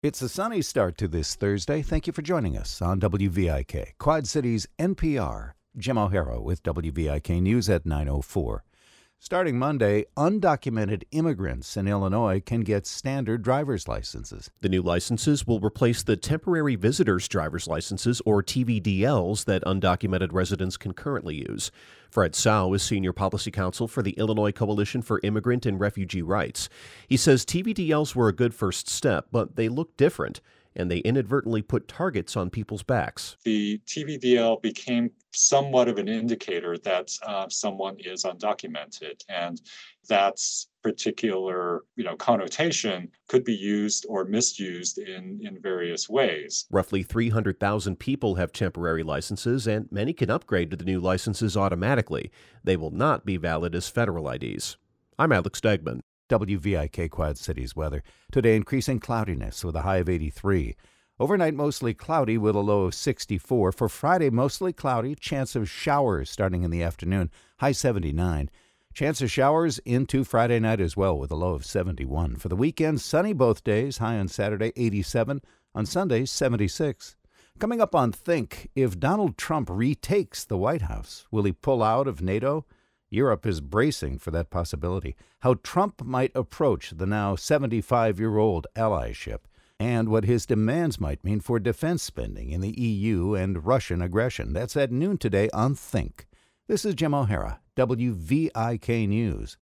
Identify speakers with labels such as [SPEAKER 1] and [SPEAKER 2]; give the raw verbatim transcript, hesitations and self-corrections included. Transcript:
[SPEAKER 1] It's a sunny start to this Thursday. Thank you for joining us on W V I K, Quad Cities N P R. Jim O'Hara with W V I K News at nine oh four. Starting Monday, undocumented immigrants in Illinois can get standard driver's licenses.
[SPEAKER 2] The new licenses will replace the temporary visitors driver's licenses, or T V D Ls, that undocumented residents can currently use. Fred Tsao is Senior Policy Counsel for the Illinois Coalition for Immigrant and Refugee Rights. He says T V D Ls were a good first step, but they look different, and they inadvertently put targets on people's backs.
[SPEAKER 3] The T V D L became somewhat of an indicator that uh, someone is undocumented, and that's particular, you know, connotation could be used or misused in, in various ways.
[SPEAKER 2] Roughly three hundred thousand people have temporary licenses, and many can upgrade to the new licenses automatically. They will not be valid as federal I Ds. I'm Alex Stegman.
[SPEAKER 1] W V I K Quad Cities weather. Today, increasing cloudiness with a high of eighty-three. Overnight, mostly cloudy with a low of sixty-four. For Friday, mostly cloudy. Chance of showers starting in the afternoon. High seventy-nine. Chance of showers into Friday night as well with a low of seventy-one. For the weekend, sunny both days. High on Saturday, eighty-seven. On Sunday, seventy-six. Coming up on Think, if Donald Trump retakes the White House, will he pull out of NATO? Europe is bracing for that possibility. How Trump might approach the now seventy-five-year-old allyship, and what his demands might mean for defense spending in the E U and Russian aggression. That's at noon today on Think. This is Jim O'Hara, W V I K News.